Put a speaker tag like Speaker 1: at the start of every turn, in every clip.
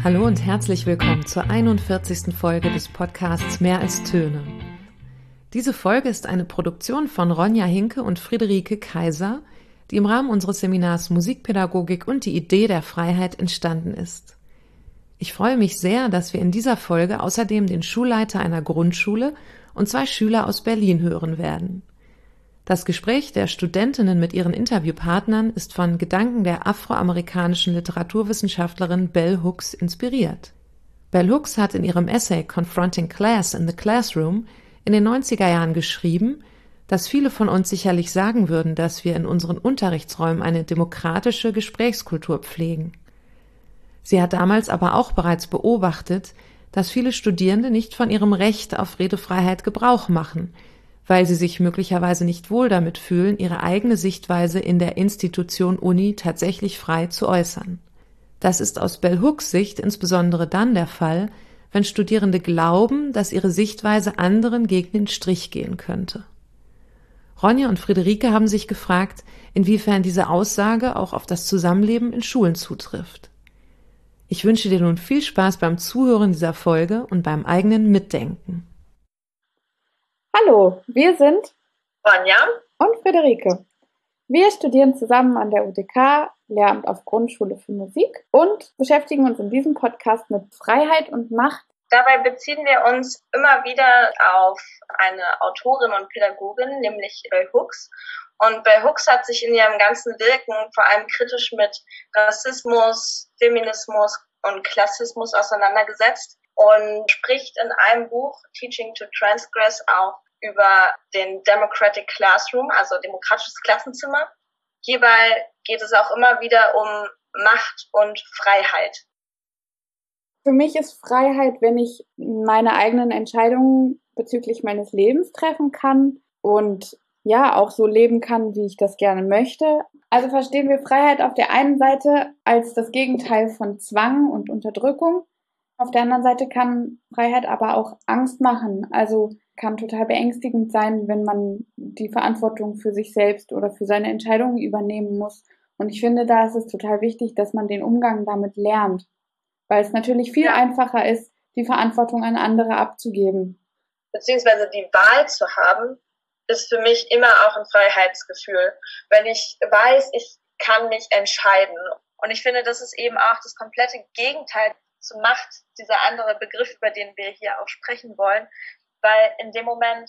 Speaker 1: Hallo und herzlich willkommen zur 41. Folge des Podcasts Mehr als Töne. Diese Folge ist eine Produktion von Ronja Hinke und Friederike Kaiser, die im Rahmen unseres Seminars Musikpädagogik und die Idee der Freiheit entstanden ist. Ich freue mich sehr, dass wir in dieser Folge außerdem den Schulleiter einer Grundschule und 2 Schüler aus Berlin hören werden. Das Gespräch der Studentinnen mit ihren Interviewpartnern ist von Gedanken der afroamerikanischen Literaturwissenschaftlerin Bell Hooks inspiriert. Bell Hooks hat in ihrem Essay Confronting Class in the Classroom in den 90er Jahren geschrieben, dass viele von uns sicherlich sagen würden, dass wir in unseren Unterrichtsräumen eine demokratische Gesprächskultur pflegen. Sie hat damals aber auch bereits beobachtet, dass viele Studierende nicht von ihrem Recht auf Redefreiheit Gebrauch machen, weil sie sich möglicherweise nicht wohl damit fühlen, ihre eigene Sichtweise in der Institution Uni tatsächlich frei zu äußern. Das ist aus Bell Hooks Sicht insbesondere dann der Fall, wenn Studierende glauben, dass ihre Sichtweise anderen gegen den Strich gehen könnte. Ronja und Friederike haben sich gefragt, inwiefern diese Aussage auch auf das Zusammenleben in Schulen zutrifft. Ich wünsche dir nun viel Spaß beim Zuhören dieser Folge und beim eigenen Mitdenken.
Speaker 2: Hallo, wir sind
Speaker 3: Ronja
Speaker 2: und Friederike. Wir studieren zusammen an der UTK, Lehramt auf Grundschule für Musik und beschäftigen uns in diesem Podcast mit Freiheit und Macht.
Speaker 3: Dabei beziehen wir uns immer wieder auf eine Autorin und Pädagogin, nämlich Bell Hooks. Und Bell Hooks hat sich in ihrem ganzen Wirken vor allem kritisch mit Rassismus, Feminismus und Klassismus auseinandergesetzt und spricht in einem Buch, Teaching to Transgress, auch über den Democratic Classroom, also demokratisches Klassenzimmer. Hierbei geht es auch immer wieder um Macht und Freiheit.
Speaker 2: Für mich ist Freiheit, wenn ich meine eigenen Entscheidungen bezüglich meines Lebens treffen kann und ja, auch so leben kann, wie ich das gerne möchte. Also verstehen wir Freiheit auf der einen Seite als das Gegenteil von Zwang und Unterdrückung. Auf der anderen Seite kann Freiheit aber auch Angst machen. Also kann total beängstigend sein, wenn man die Verantwortung für sich selbst oder für seine Entscheidungen übernehmen muss. Und ich finde, da ist es total wichtig, dass man den Umgang damit lernt. Weil es natürlich viel einfacher ist, die Verantwortung an andere abzugeben.
Speaker 3: Beziehungsweise die Wahl zu haben, ist für mich immer auch ein Freiheitsgefühl. Wenn ich weiß, ich kann mich entscheiden. Und ich finde, das ist eben auch das komplette Gegenteil zu Macht, dieser andere Begriff, über den wir hier auch sprechen wollen. Weil in dem Moment,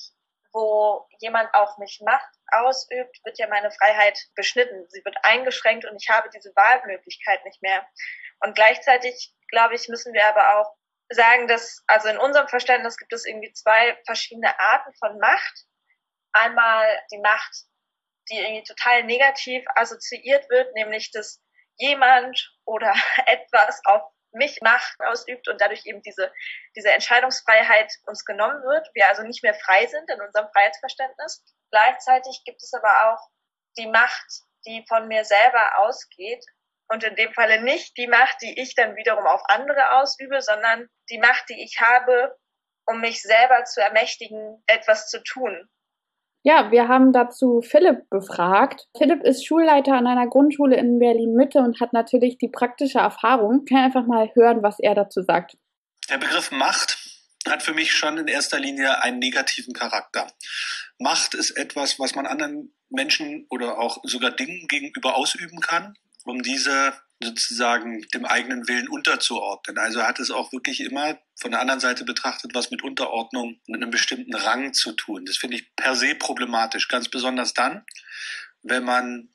Speaker 3: wo jemand auf mich Macht ausübt, wird ja meine Freiheit beschnitten. Sie wird eingeschränkt und ich habe diese Wahlmöglichkeit nicht mehr. Und gleichzeitig, glaube ich, müssen wir aber auch sagen, dass, also in unserem Verständnis gibt es irgendwie 2 verschiedene Arten von Macht. Einmal die Macht, die irgendwie total negativ assoziiert wird, nämlich dass jemand oder etwas auf mich Macht ausübt und dadurch eben diese Entscheidungsfreiheit uns genommen wird, wir also nicht mehr frei sind in unserem Freiheitsverständnis. Gleichzeitig gibt es aber auch die Macht, die von mir selber ausgeht und in dem Falle nicht die Macht, die ich dann wiederum auf andere ausübe, sondern die Macht, die ich habe, um mich selber zu ermächtigen, etwas zu tun.
Speaker 2: Ja, wir haben dazu Philipp befragt. Philipp ist Schulleiter an einer Grundschule in Berlin-Mitte und hat natürlich die praktische Erfahrung. Ich kann einfach mal hören, was er dazu sagt.
Speaker 4: Der Begriff Macht hat für mich schon in erster Linie einen negativen Charakter. Macht ist etwas, was man anderen Menschen oder auch sogar Dingen gegenüber ausüben kann, um diese sozusagen dem eigenen Willen unterzuordnen. Also hat es auch wirklich immer von der anderen Seite betrachtet was mit Unterordnung und einem bestimmten Rang zu tun. Das finde ich per se problematisch, ganz besonders dann, wenn man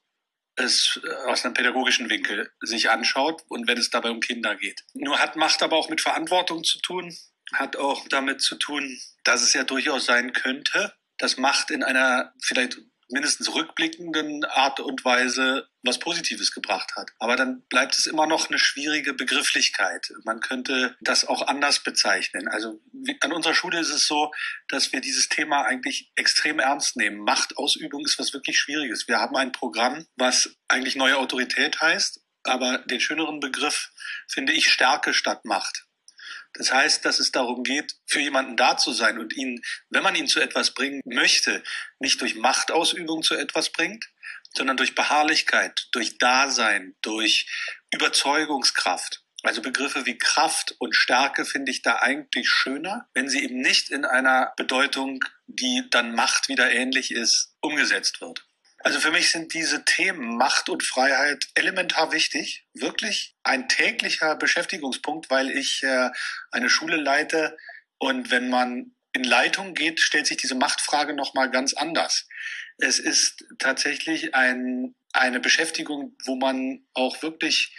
Speaker 4: es aus einem pädagogischen Winkel sich anschaut und wenn es dabei um Kinder geht. Nur hat Macht aber auch mit Verantwortung zu tun, hat auch damit zu tun, dass es ja durchaus sein könnte, dass Macht in einer vielleicht mindestens rückblickenden Art und Weise was Positives gebracht hat. Aber dann bleibt es immer noch eine schwierige Begrifflichkeit. Man könnte das auch anders bezeichnen. Also an unserer Schule ist es so, dass wir dieses Thema eigentlich extrem ernst nehmen. Machtausübung ist was wirklich Schwieriges. Wir haben ein Programm, was eigentlich neue Autorität heißt, aber den schöneren Begriff finde ich Stärke statt Macht. Das heißt, dass es darum geht, für jemanden da zu sein und ihn, wenn man ihn zu etwas bringen möchte, nicht durch Machtausübung zu etwas bringt, sondern durch Beharrlichkeit, durch Dasein, durch Überzeugungskraft. Also Begriffe wie Kraft und Stärke finde ich da eigentlich schöner, wenn sie eben nicht in einer Bedeutung, die dann Macht wieder ähnlich ist, umgesetzt wird. Also für mich sind diese Themen Macht und Freiheit elementar wichtig, wirklich ein täglicher Beschäftigungspunkt, weil ich eine Schule leite und wenn man in Leitung geht, stellt sich diese Machtfrage nochmal ganz anders. Es ist tatsächlich eine Beschäftigung, wo man auch wirklich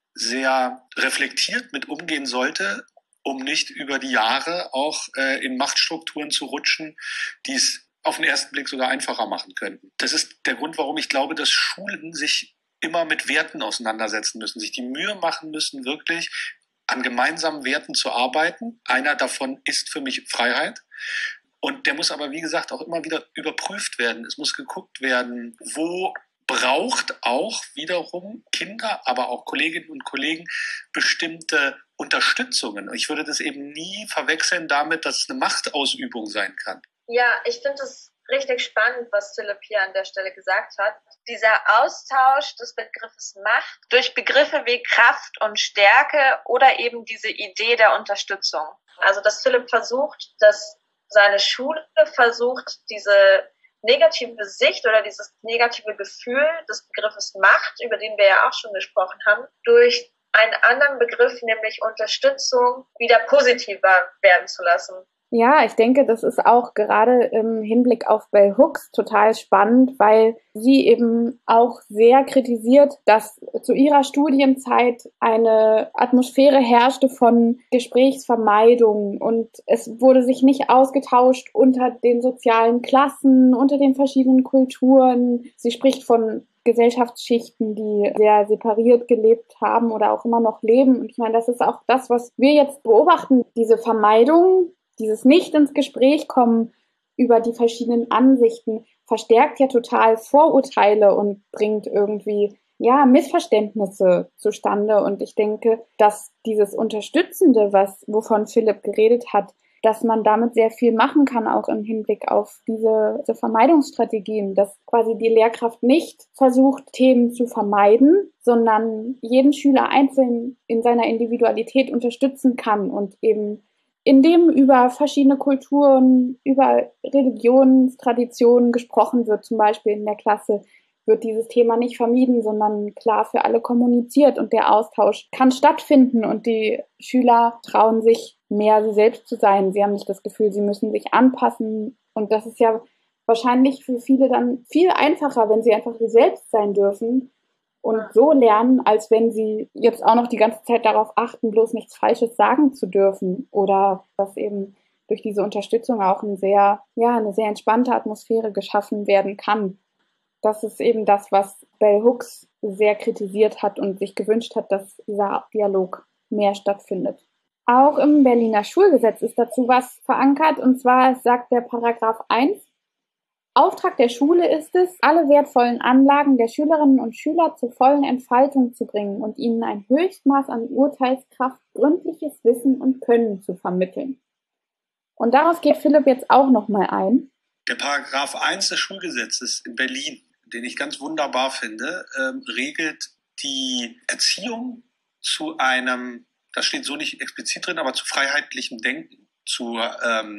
Speaker 4: sehr reflektiert mit umgehen sollte, um nicht über die Jahre auch in Machtstrukturen zu rutschen, die es auf den ersten Blick sogar einfacher machen könnten. Das ist der Grund, warum ich glaube, dass Schulen sich immer mit Werten auseinandersetzen müssen, sich die Mühe machen müssen, wirklich an gemeinsamen Werten zu arbeiten. Einer davon ist für mich Freiheit. Und der muss aber, wie gesagt, auch immer wieder überprüft werden. Es muss geguckt werden, wo braucht auch wiederum Kinder, aber auch Kolleginnen und Kollegen bestimmte Unterstützungen. Ich würde das eben nie verwechseln damit, dass es eine Machtausübung sein kann.
Speaker 3: Ja, ich finde es richtig spannend, was Philipp hier an der Stelle gesagt hat. Dieser Austausch des Begriffes Macht durch Begriffe wie Kraft und Stärke oder eben diese Idee der Unterstützung. Also, dass Philipp versucht, dass seine Schule versucht, diese negative Sicht oder dieses negative Gefühl des Begriffes Macht, über den wir ja auch schon gesprochen haben, durch einen anderen Begriff, nämlich Unterstützung, wieder positiver werden zu lassen.
Speaker 2: Ja, ich denke, das ist auch gerade im Hinblick auf Bell Hooks total spannend, weil sie eben auch sehr kritisiert, dass zu ihrer Studienzeit eine Atmosphäre herrschte von Gesprächsvermeidung und es wurde sich nicht ausgetauscht unter den sozialen Klassen, unter den verschiedenen Kulturen. Sie spricht von Gesellschaftsschichten, die sehr separiert gelebt haben oder auch immer noch leben. Und ich meine, das ist auch das, was wir jetzt beobachten, diese Vermeidung, dieses nicht ins Gespräch kommen über die verschiedenen Ansichten verstärkt ja total Vorurteile und bringt irgendwie Missverständnisse zustande. Und ich denke, dass dieses Unterstützende, wovon Philipp geredet hat, dass man damit sehr viel machen kann, auch im Hinblick auf diese Vermeidungsstrategien, dass quasi die Lehrkraft nicht versucht, Themen zu vermeiden, sondern jeden Schüler einzeln in seiner Individualität unterstützen kann und eben indem über verschiedene Kulturen, über Religionstraditionen gesprochen wird, zum Beispiel in der Klasse, wird dieses Thema nicht vermieden, sondern klar für alle kommuniziert und der Austausch kann stattfinden und die Schüler trauen sich mehr, sie selbst zu sein. Sie haben nicht das Gefühl, sie müssen sich anpassen und das ist ja wahrscheinlich für viele dann viel einfacher, wenn sie einfach sie selbst sein dürfen und so lernen, als wenn sie jetzt auch noch die ganze Zeit darauf achten, bloß nichts Falsches sagen zu dürfen oder dass eben durch diese Unterstützung auch eine sehr entspannte Atmosphäre geschaffen werden kann. Das ist eben das, was Bell Hooks sehr kritisiert hat und sich gewünscht hat, dass dieser Dialog mehr stattfindet. Auch im Berliner Schulgesetz ist dazu was verankert, und zwar sagt der Paragraph 1, Auftrag der Schule ist es, alle wertvollen Anlagen der Schülerinnen und Schüler zur vollen Entfaltung zu bringen und ihnen ein Höchstmaß an Urteilskraft, gründliches Wissen und Können zu vermitteln. Und darauf geht Philipp jetzt auch nochmal ein.
Speaker 4: Der Paragraph 1 des Schulgesetzes in Berlin, den ich ganz wunderbar finde, regelt die Erziehung zu einem, das steht so nicht explizit drin, aber zu freiheitlichem Denken, zur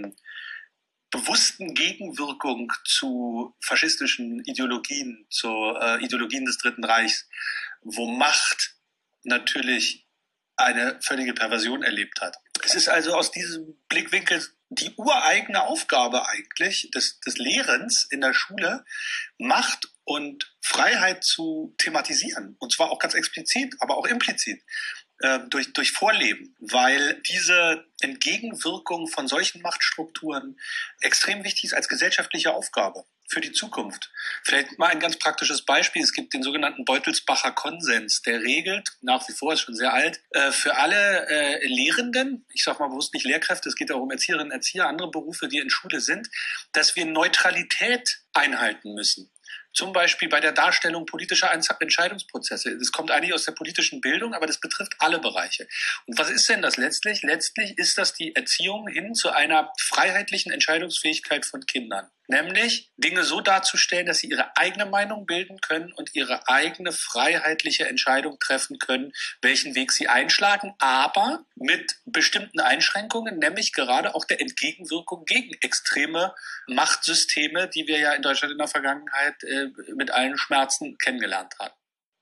Speaker 4: bewussten Gegenwirkung zu faschistischen Ideologien, zu Ideologien des Dritten Reichs, wo Macht natürlich eine völlige Perversion erlebt hat. Es ist also aus diesem Blickwinkel die ureigene Aufgabe eigentlich des Lehrens in der Schule, Macht und Freiheit zu thematisieren. Und zwar auch ganz explizit, aber auch implizit. Durch Vorleben, weil diese Entgegenwirkung von solchen Machtstrukturen extrem wichtig ist als gesellschaftliche Aufgabe für die Zukunft. Vielleicht mal ein ganz praktisches Beispiel. Es gibt den sogenannten Beutelsbacher Konsens. Der regelt, nach wie vor ist schon sehr alt, für alle Lehrenden, ich sage mal bewusst nicht Lehrkräfte, es geht auch um Erzieherinnen, Erzieher, andere Berufe, die in Schule sind, dass wir Neutralität einhalten müssen. Zum Beispiel bei der Darstellung politischer Entscheidungsprozesse. Das kommt eigentlich aus der politischen Bildung, aber das betrifft alle Bereiche. Und was ist denn das letztlich? Letztlich ist das die Erziehung hin zu einer freiheitlichen Entscheidungsfähigkeit von Kindern. Nämlich Dinge so darzustellen, dass sie ihre eigene Meinung bilden können und ihre eigene freiheitliche Entscheidung treffen können, welchen Weg sie einschlagen, aber mit bestimmten Einschränkungen, nämlich gerade auch der Entgegenwirkung gegen extreme Machtsysteme, die wir ja in Deutschland in der Vergangenheit mit allen Schmerzen kennengelernt haben.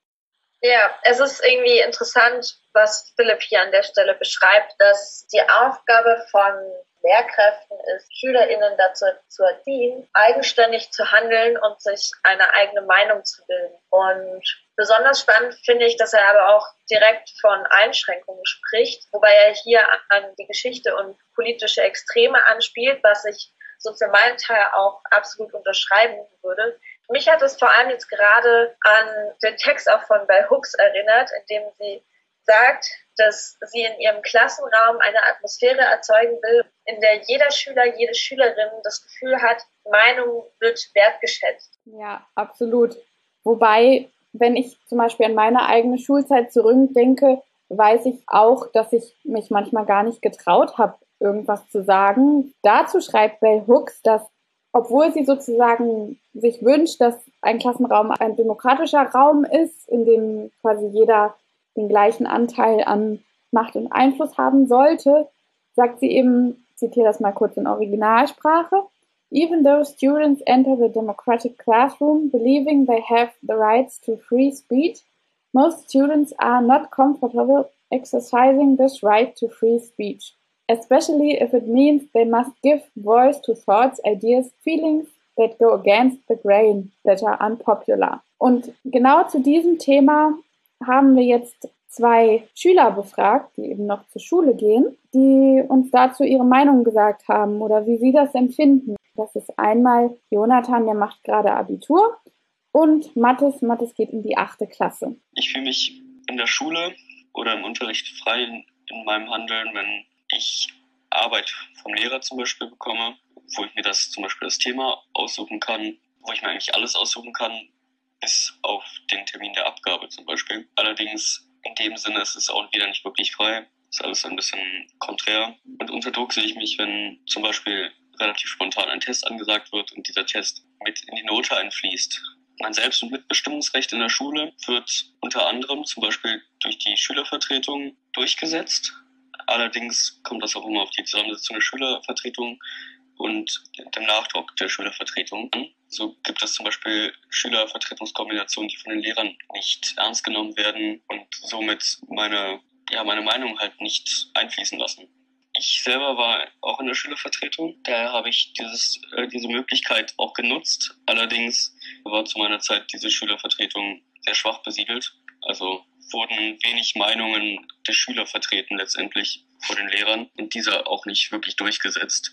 Speaker 3: Ja, es ist irgendwie interessant, was Philipp hier an der Stelle beschreibt, dass die Aufgabe von Lehrkräften ist, SchülerInnen dazu zu erziehen, eigenständig zu handeln und sich eine eigene Meinung zu bilden. Und besonders spannend finde ich, dass er aber auch direkt von Einschränkungen spricht, wobei er hier an die Geschichte und politische Extreme anspielt, was ich so für meinen Teil auch absolut unterschreiben würde. Mich hat es vor allem jetzt gerade an den Text auch von Bell Hooks erinnert, in dem sie sagt, dass sie in ihrem Klassenraum eine Atmosphäre erzeugen will, in der jeder Schüler, jede Schülerin das Gefühl hat, Meinung wird wertgeschätzt.
Speaker 2: Ja, absolut. Wobei, wenn ich zum Beispiel an meine eigene Schulzeit zurückdenke, weiß ich auch, dass ich mich manchmal gar nicht getraut habe, irgendwas zu sagen. Dazu schreibt Bell Hooks, dass obwohl sie sozusagen sich wünscht, dass ein Klassenraum ein demokratischer Raum ist, in dem quasi jeder den gleichen Anteil an Macht und Einfluss haben sollte, sagt sie eben, ich zitiere das mal kurz in Originalsprache, even though students enter the democratic classroom believing they have the rights to free speech, most students are not comfortable exercising this right to free speech, especially if it means they must give voice to thoughts, ideas, feelings that go against the grain, that are unpopular. Und genau zu diesem Thema haben wir jetzt 2 Schüler befragt, die eben noch zur Schule gehen, die uns dazu ihre Meinung gesagt haben oder wie sie das empfinden. Das ist einmal Jonathan, der macht gerade Abitur, und Mathis geht in die 8. Klasse.
Speaker 5: Ich fühle mich in der Schule oder im Unterricht frei in meinem Handeln, wenn ich Arbeit vom Lehrer zum Beispiel bekomme, wo ich mir zum Beispiel das Thema aussuchen kann, wo ich mir eigentlich alles aussuchen kann, bis auf den Termin der Abgabe zum Beispiel. Allerdings in dem Sinne ist es auch wieder nicht wirklich frei. Ist alles ein bisschen konträr. Und unter Druck sehe ich mich, wenn zum Beispiel relativ spontan ein Test angesagt wird und dieser Test mit in die Note einfließt. Mein Selbst- und Mitbestimmungsrecht in der Schule wird unter anderem zum Beispiel durch die Schülervertretung durchgesetzt. Allerdings kommt das auch immer auf die Zusammensetzung der Schülervertretung und dem Nachdruck der Schülervertretung an. So gibt es zum Beispiel Schülervertretungskombinationen, die von den Lehrern nicht ernst genommen werden und somit meine Meinung halt nicht einfließen lassen. Ich selber war auch in der Schülervertretung, daher habe ich diese Möglichkeit auch genutzt. Allerdings war zu meiner Zeit diese Schülervertretung sehr schwach besiedelt. Also wurden wenig Meinungen der Schüler vertreten letztendlich vor den Lehrern und diese auch nicht wirklich durchgesetzt.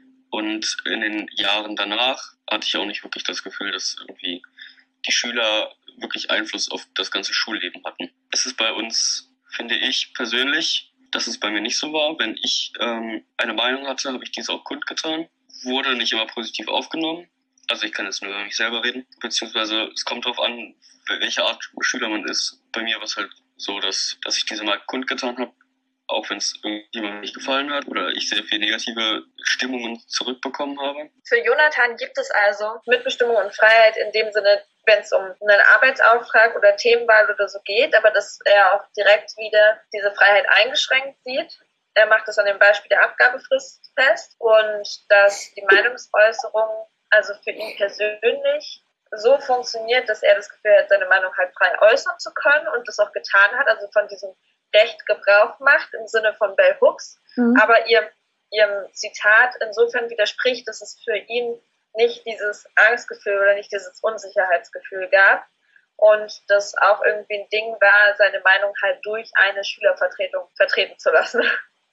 Speaker 5: Und in den Jahren danach hatte ich auch nicht wirklich das Gefühl, dass irgendwie die Schüler wirklich Einfluss auf das ganze Schulleben hatten. Es ist bei uns, finde ich persönlich, dass es bei mir nicht so war. Wenn ich eine Meinung hatte, habe ich diese auch kundgetan. Wurde nicht immer positiv aufgenommen. Also ich kann jetzt nur über mich selber reden. Beziehungsweise es kommt darauf an, welche Art Schüler man ist. Bei mir war es halt so, dass ich diese mal kundgetan habe, auch wenn es irgendjemandem nicht gefallen hat oder ich sehr viel negative Stimmungen zurückbekommen habe.
Speaker 3: Für Jonathan gibt es also Mitbestimmung und Freiheit in dem Sinne, wenn es um einen Arbeitsauftrag oder Themenwahl oder so geht, aber dass er auch direkt wieder diese Freiheit eingeschränkt sieht. Er macht es an dem Beispiel der Abgabefrist fest und dass die Meinungsäußerung also für ihn persönlich so funktioniert, dass er das Gefühl hat, seine Meinung halt frei äußern zu können und das auch getan hat, also von diesem Recht Gebrauch macht im Sinne von Bell Hooks, aber ihrem Zitat insofern widerspricht, dass es für ihn nicht dieses Angstgefühl oder nicht dieses Unsicherheitsgefühl gab und das auch irgendwie ein Ding war, seine Meinung halt durch eine Schülervertretung vertreten zu lassen.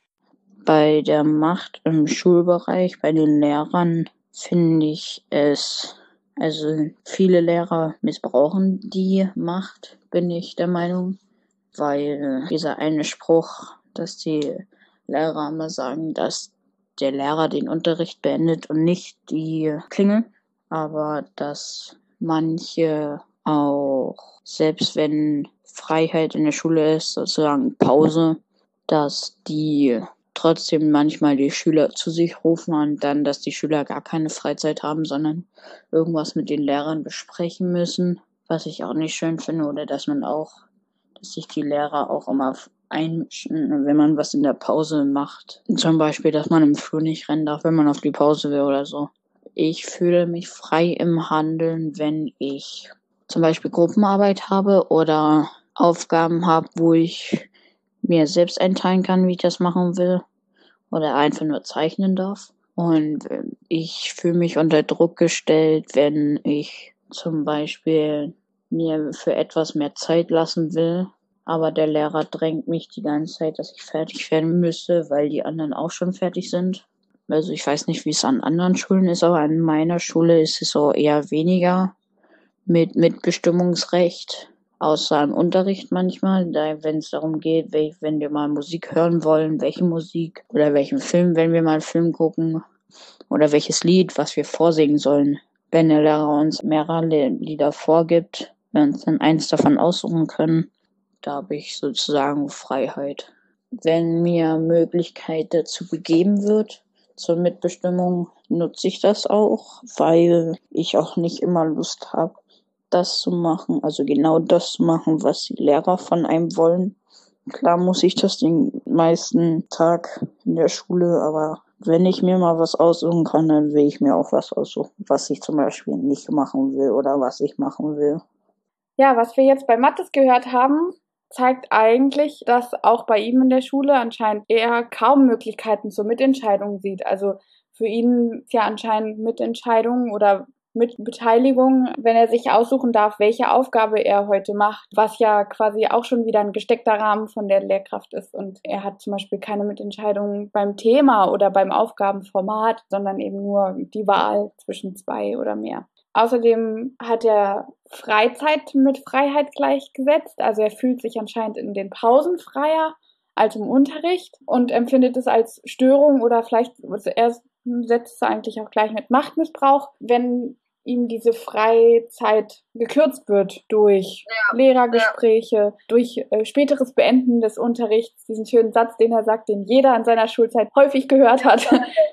Speaker 6: Bei der Macht im Schulbereich, bei den Lehrern, finde ich es, also viele Lehrer missbrauchen die Macht, bin ich der Meinung, weil dieser eine Spruch, dass die Lehrer immer sagen, dass der Lehrer den Unterricht beendet und nicht die Klingel, aber das manche auch, selbst wenn Freiheit in der Schule ist, sozusagen Pause, dass die trotzdem manchmal die Schüler zu sich rufen und dann, dass die Schüler gar keine Freizeit haben, sondern irgendwas mit den Lehrern besprechen müssen, was ich auch nicht schön finde, oder dass sich die Lehrer auch immer einmischen, wenn man was in der Pause macht. Zum Beispiel, dass man im Flur nicht rennen darf, wenn man auf die Pause will oder so. Ich fühle mich frei im Handeln, wenn ich zum Beispiel Gruppenarbeit habe oder Aufgaben habe, wo ich mir selbst einteilen kann, wie ich das machen will, oder einfach nur zeichnen darf. Und ich fühle mich unter Druck gestellt, wenn ich zum Beispiel mir für etwas mehr Zeit lassen will, aber der Lehrer drängt mich die ganze Zeit, dass ich fertig werden müsse, weil die anderen auch schon fertig sind. Also ich weiß nicht, wie es an anderen Schulen ist, aber an meiner Schule ist es so eher weniger mit Mitbestimmungsrecht, außer im Unterricht manchmal, wenn es darum geht, wenn wir mal Musik hören wollen, welche Musik, oder welchen Film, wenn wir mal einen Film gucken, oder welches Lied, was wir vorsingen sollen. Wenn der Lehrer uns mehrere Lieder vorgibt, wir uns dann eins davon aussuchen können, da habe ich sozusagen Freiheit. Wenn mir Möglichkeit dazu gegeben wird, zur Mitbestimmung, nutze ich das auch, weil ich auch nicht immer Lust habe, das zu machen, also genau das zu machen, was die Lehrer von einem wollen. Klar muss ich das den meisten Tag in der Schule, aber wenn ich mir mal was aussuchen kann, dann will ich mir auch was aussuchen, was ich zum Beispiel nicht machen will oder was ich machen will.
Speaker 2: Ja, was wir jetzt bei Mathis gehört haben, zeigt eigentlich, dass auch bei ihm in der Schule anscheinend er kaum Möglichkeiten zur Mitentscheidung sieht. Also für ihn ist ja anscheinend Mitentscheidung oder Mitbeteiligung, wenn er sich aussuchen darf, welche Aufgabe er heute macht, was ja quasi auch schon wieder ein gesteckter Rahmen von der Lehrkraft ist. Und er hat zum Beispiel keine Mitentscheidung beim Thema oder beim Aufgabenformat, sondern eben nur die Wahl zwischen 2 oder mehr. Außerdem hat er Freizeit mit Freiheit gleichgesetzt. Also er fühlt sich anscheinend in den Pausen freier als im Unterricht und empfindet es als Störung oder vielleicht, er setzt es eigentlich auch gleich mit Machtmissbrauch, wenn ihm diese Freizeit gekürzt wird durch Lehrergespräche, durch späteres Beenden des Unterrichts, diesen schönen Satz, den er sagt, den jeder in seiner Schulzeit häufig gehört hat.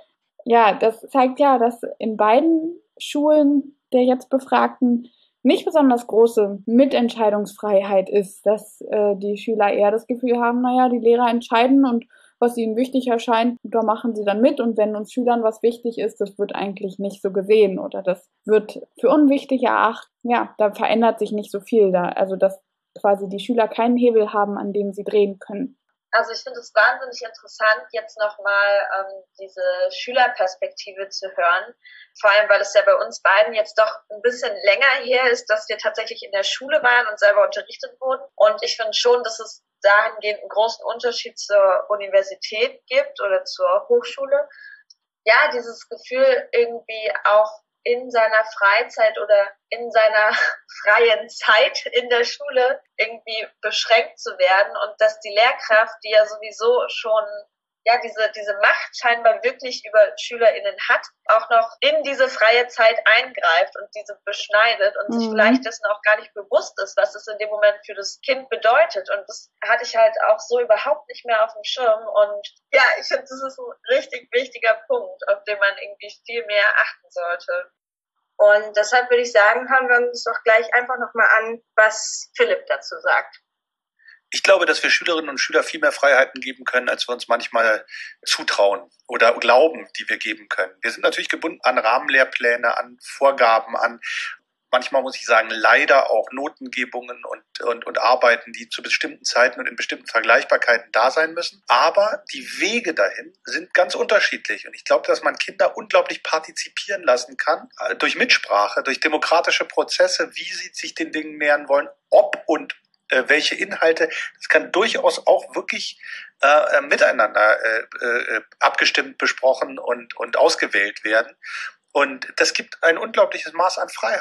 Speaker 2: Ja, das zeigt ja, dass in beiden Schulen der jetzt Befragten nicht besonders große Mitentscheidungsfreiheit ist, dass die Schüler eher das Gefühl haben, naja, die Lehrer entscheiden und was ihnen wichtig erscheint, da machen sie dann mit, und wenn uns Schülern was wichtig ist, das wird eigentlich nicht so gesehen oder das wird für unwichtig erachtet. Ja, da verändert sich nicht so viel da, also dass quasi die Schüler keinen Hebel haben, an dem sie drehen können.
Speaker 3: Also ich finde es wahnsinnig interessant, jetzt nochmal diese Schülerperspektive zu hören. Vor allem, weil es ja bei uns beiden jetzt doch ein bisschen länger her ist, dass wir tatsächlich in der Schule waren und selber unterrichtet wurden. Und ich finde schon, dass es dahingehend einen großen Unterschied zur Universität gibt oder zur Hochschule. Ja, dieses Gefühl irgendwie auch in seiner Freizeit oder in seiner freien Zeit in der Schule irgendwie beschränkt zu werden und dass die Lehrkraft, die ja sowieso schon diese Macht scheinbar wirklich über SchülerInnen hat, auch noch in diese freie Zeit eingreift und diese beschneidet und sich vielleicht dessen auch gar nicht bewusst ist, was es in dem Moment für das Kind bedeutet. Und das hatte ich halt auch so überhaupt nicht mehr auf dem Schirm. Und ja, ich finde, das ist ein richtig wichtiger Punkt, auf den man irgendwie viel mehr achten sollte. Und deshalb würde ich sagen, hören wir uns doch gleich einfach nochmal an, was Philipp dazu sagt.
Speaker 4: Ich glaube, dass wir Schülerinnen und Schüler viel mehr Freiheiten geben können, als wir uns manchmal zutrauen oder glauben, die wir geben können. Wir sind natürlich gebunden an Rahmenlehrpläne, an Vorgaben, an manchmal, muss ich sagen, leider auch Notengebungen und Arbeiten, die zu bestimmten Zeiten und in bestimmten Vergleichbarkeiten da sein müssen. Aber die Wege dahin sind ganz unterschiedlich. Und ich glaube, dass man Kinder unglaublich partizipieren lassen kann, durch Mitsprache, durch demokratische Prozesse, wie sie sich den Dingen nähern wollen, ob und welche Inhalte. Das kann durchaus auch wirklich miteinander abgestimmt, besprochen und ausgewählt werden. Und das gibt ein unglaubliches Maß an Freiheit.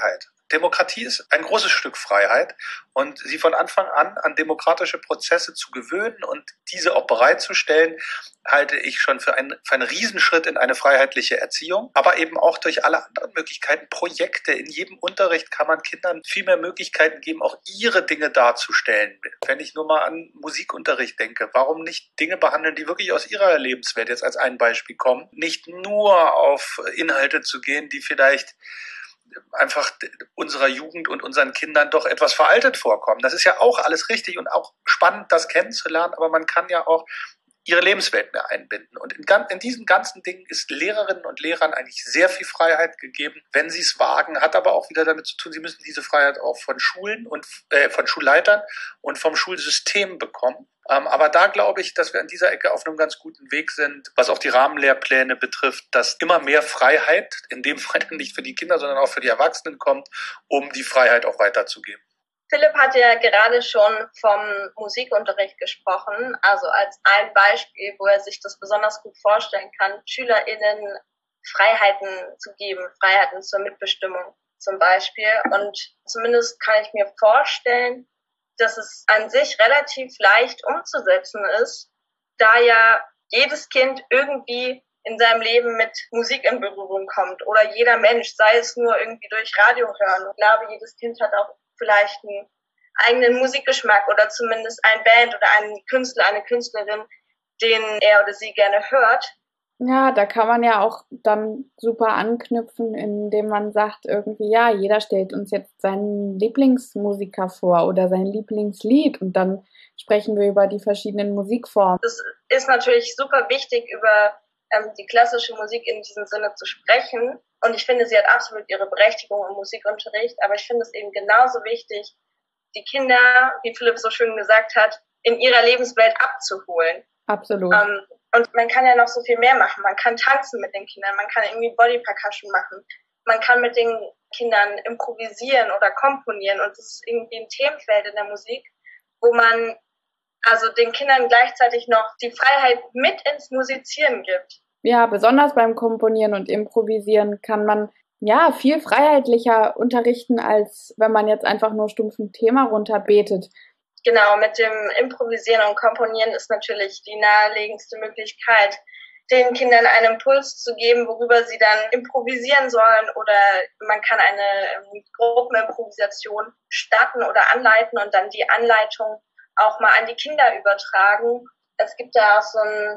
Speaker 4: Demokratie ist ein großes Stück Freiheit und sie von Anfang an demokratische Prozesse zu gewöhnen und diese auch bereitzustellen, halte ich schon für einen Riesenschritt in eine freiheitliche Erziehung, aber eben auch durch alle anderen Möglichkeiten, Projekte. In jedem Unterricht kann man Kindern viel mehr Möglichkeiten geben, auch ihre Dinge darzustellen. Wenn ich nur mal an Musikunterricht denke, warum nicht Dinge behandeln, die wirklich aus ihrer Lebenswelt jetzt als ein Beispiel kommen, nicht nur auf Inhalte zu gehen, die vielleicht einfach unserer Jugend und unseren Kindern doch etwas veraltet vorkommen. Das ist ja auch alles richtig und auch spannend, das kennenzulernen, aber man kann ja auch ihre Lebenswelt mehr einbinden. Und in diesen ganzen Dingen ist Lehrerinnen und Lehrern eigentlich sehr viel Freiheit gegeben, wenn sie es wagen, hat aber auch wieder damit zu tun, sie müssen diese Freiheit auch von Schulen und von Schulleitern und vom Schulsystem bekommen. Aber da glaube ich, dass wir an dieser Ecke auf einem ganz guten Weg sind, was auch die Rahmenlehrpläne betrifft, dass immer mehr Freiheit, in dem Fall nicht für die Kinder, sondern auch für die Erwachsenen kommt, um die Freiheit auch weiterzugeben.
Speaker 3: Philipp hat ja gerade schon vom Musikunterricht gesprochen, also als ein Beispiel, wo er sich das besonders gut vorstellen kann, SchülerInnen Freiheiten zu geben, Freiheiten zur Mitbestimmung zum Beispiel. Und zumindest kann ich mir vorstellen, dass es an sich relativ leicht umzusetzen ist, da ja jedes Kind irgendwie in seinem Leben mit Musik in Berührung kommt oder jeder Mensch, sei es nur irgendwie durch Radio hören. Ich glaube, jedes Kind hat auch vielleicht einen eigenen Musikgeschmack oder zumindest ein Band oder einen Künstler, eine Künstlerin, den er oder sie gerne hört.
Speaker 2: Ja, da kann man ja auch dann super anknüpfen, indem man sagt irgendwie, ja, jeder stellt uns jetzt seinen Lieblingsmusiker vor oder sein Lieblingslied und dann sprechen wir über die verschiedenen Musikformen.
Speaker 3: Das ist natürlich super wichtig, über die klassische Musik in diesem Sinne zu sprechen. Und ich finde, sie hat absolut ihre Berechtigung im Musikunterricht. Aber ich finde es eben genauso wichtig, die Kinder, wie Philipp so schön gesagt hat, in ihrer Lebenswelt abzuholen.
Speaker 2: Absolut.
Speaker 3: Und man kann ja noch so viel mehr machen. Man kann tanzen mit den Kindern, man kann irgendwie Body Percussion machen. Man kann mit den Kindern improvisieren oder komponieren. Und das ist irgendwie ein Themenfeld in der Musik, wo man also den Kindern gleichzeitig noch die Freiheit mit ins Musizieren gibt.
Speaker 2: Ja, besonders beim Komponieren und Improvisieren kann man ja viel freiheitlicher unterrichten, als wenn man jetzt einfach nur stumpf ein Thema runterbetet.
Speaker 3: Genau, mit dem Improvisieren und Komponieren ist natürlich die naheliegendste Möglichkeit, den Kindern einen Impuls zu geben, worüber sie dann improvisieren sollen, oder man kann eine Gruppenimprovisation starten oder anleiten und dann die Anleitung auch mal an die Kinder übertragen. Es gibt da auch so ein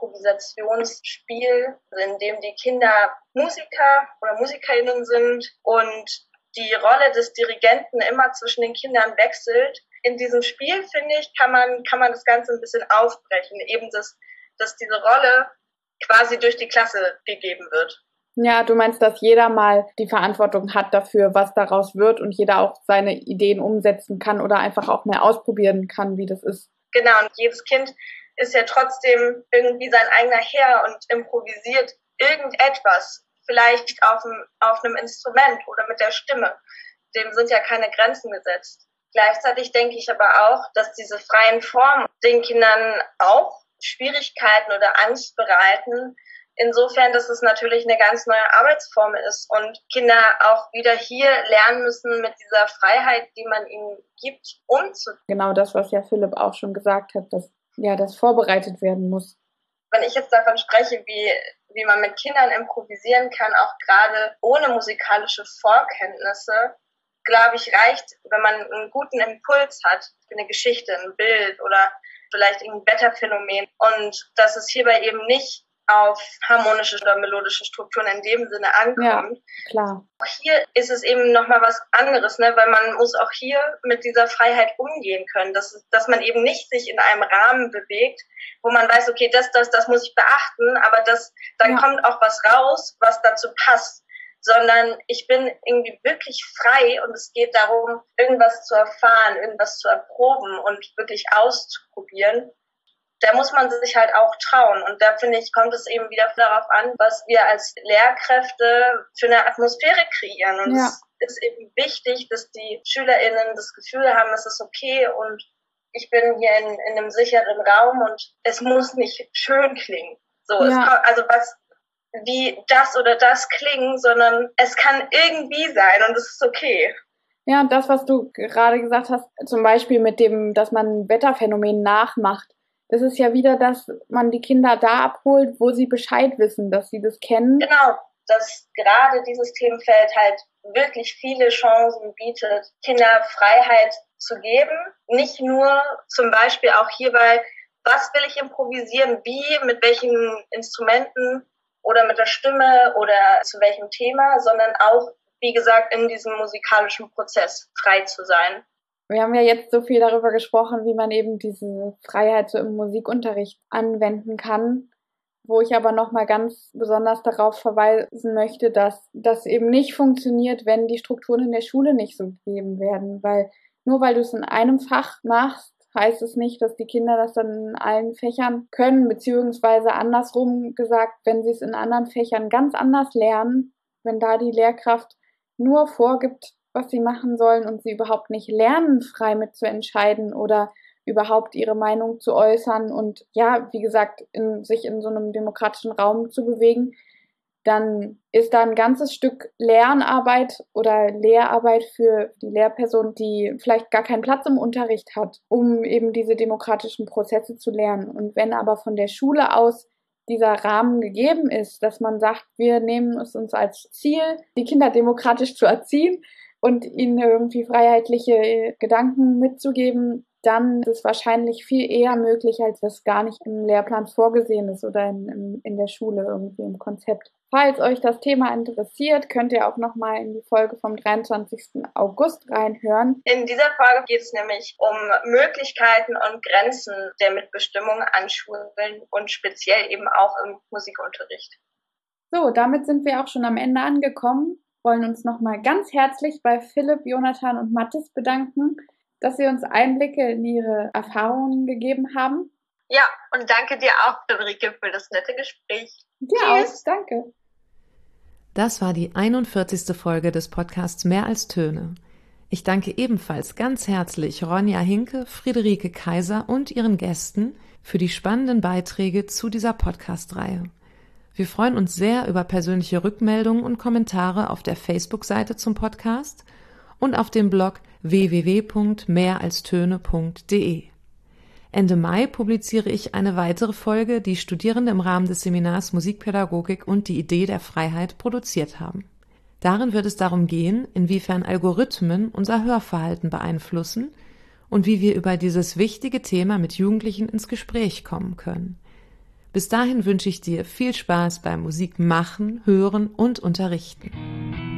Speaker 3: Improvisationsspiel, in dem die Kinder Musiker oder MusikerInnen sind und die Rolle des Dirigenten immer zwischen den Kindern wechselt. In diesem Spiel, finde ich, kann man das Ganze ein bisschen aufbrechen, eben dass diese Rolle quasi durch die Klasse gegeben wird.
Speaker 2: Ja, du meinst, dass jeder mal die Verantwortung hat dafür, was daraus wird und jeder auch seine Ideen umsetzen kann oder einfach auch mehr ausprobieren kann, wie das ist.
Speaker 3: Genau, und jedes Kind ist ja trotzdem irgendwie sein eigener Herr und improvisiert irgendetwas, vielleicht auf einem Instrument oder mit der Stimme. Dem sind ja keine Grenzen gesetzt. Gleichzeitig denke ich aber auch, dass diese freien Formen den Kindern auch Schwierigkeiten oder Angst bereiten, insofern, dass es natürlich eine ganz neue Arbeitsform ist und Kinder auch wieder hier lernen müssen, mit dieser Freiheit, die man ihnen gibt, umzugehen.
Speaker 2: Genau das, was ja Philipp auch schon gesagt hat, dass das vorbereitet werden muss.
Speaker 3: Wenn ich jetzt davon spreche, wie man mit Kindern improvisieren kann, auch gerade ohne musikalische Vorkenntnisse, glaube ich, reicht, wenn man einen guten Impuls hat für eine Geschichte, ein Bild oder vielleicht ein Wetterphänomen, und dass es hierbei eben nicht auf harmonische oder melodische Strukturen in dem Sinne ankommt.
Speaker 2: Ja, klar.
Speaker 3: Auch hier ist es eben nochmal was anderes, ne? Weil man muss auch hier mit dieser Freiheit umgehen können, dass man eben nicht sich in einem Rahmen bewegt, wo man weiß, okay, das muss ich beachten, aber dann kommt auch was raus, was dazu passt, sondern ich bin irgendwie wirklich frei und es geht darum, irgendwas zu erfahren, irgendwas zu erproben und wirklich auszuprobieren. Da muss man sich halt auch trauen. Und da, finde ich, kommt es eben wieder darauf an, was wir als Lehrkräfte für eine Atmosphäre kreieren. Und es ist eben wichtig, dass die SchülerInnen das Gefühl haben, es ist okay und ich bin hier in einem sicheren Raum und es muss nicht schön klingen. So, also wie das oder das klingen, sondern es kann irgendwie sein und es ist okay.
Speaker 2: Ja, und das, was du gerade gesagt hast, zum Beispiel mit dem, dass man Wetterphänomen nachmacht, das ist ja wieder, dass man die Kinder da abholt, wo sie Bescheid wissen, dass sie das kennen.
Speaker 3: Genau, dass gerade dieses Themenfeld halt wirklich viele Chancen bietet, Kinder Freiheit zu geben. Nicht nur zum Beispiel auch hierbei, was will ich improvisieren, wie, mit welchen Instrumenten oder mit der Stimme oder zu welchem Thema, sondern auch, wie gesagt, in diesem musikalischen Prozess frei zu sein.
Speaker 2: Wir haben ja jetzt so viel darüber gesprochen, wie man eben diese Freiheit so im Musikunterricht anwenden kann, wo ich aber nochmal ganz besonders darauf verweisen möchte, dass das eben nicht funktioniert, wenn die Strukturen in der Schule nicht so gegeben werden, weil nur weil du es in einem Fach machst, heißt es nicht, dass die Kinder das dann in allen Fächern können, beziehungsweise andersrum gesagt, wenn sie es in anderen Fächern ganz anders lernen, wenn da die Lehrkraft nur vorgibt, was sie machen sollen und sie überhaupt nicht lernen, frei mitzuentscheiden oder überhaupt ihre Meinung zu äußern und ja, wie gesagt, sich in so einem demokratischen Raum zu bewegen, dann ist da ein ganzes Stück Lernarbeit oder Lehrarbeit für die Lehrperson, die vielleicht gar keinen Platz im Unterricht hat, um eben diese demokratischen Prozesse zu lernen. Und wenn aber von der Schule aus dieser Rahmen gegeben ist, dass man sagt, wir nehmen es uns als Ziel, die Kinder demokratisch zu erziehen und ihnen irgendwie freiheitliche Gedanken mitzugeben, dann ist es wahrscheinlich viel eher möglich, als das gar nicht im Lehrplan vorgesehen ist oder in der Schule irgendwie im Konzept. Falls euch das Thema interessiert, könnt ihr auch nochmal in die Folge vom 23. August reinhören.
Speaker 3: In dieser Folge geht es nämlich um Möglichkeiten und Grenzen der Mitbestimmung an Schulen und speziell eben auch im Musikunterricht.
Speaker 2: So, damit sind wir auch schon am Ende angekommen. Wollen uns nochmal ganz herzlich bei Philipp, Jonathan und Mathis bedanken, dass sie uns Einblicke in ihre Erfahrungen gegeben haben.
Speaker 3: Ja, und danke dir auch, Friederike, für das nette Gespräch.
Speaker 2: Ja, tschüss. Danke.
Speaker 1: Das war die 41. Folge des Podcasts Mehr als Töne. Ich danke ebenfalls ganz herzlich Ronja Hinke, Friederike Kaiser und ihren Gästen für die spannenden Beiträge zu dieser Podcast-Reihe. Wir freuen uns sehr über persönliche Rückmeldungen und Kommentare auf der Facebook-Seite zum Podcast und auf dem Blog www.mehralstöne.de. Ende Mai publiziere ich eine weitere Folge, die Studierende im Rahmen des Seminars Musikpädagogik und die Idee der Freiheit produziert haben. Darin wird es darum gehen, inwiefern Algorithmen unser Hörverhalten beeinflussen und wie wir über dieses wichtige Thema mit Jugendlichen ins Gespräch kommen können. Bis dahin wünsche ich dir viel Spaß beim Musik machen, hören und unterrichten.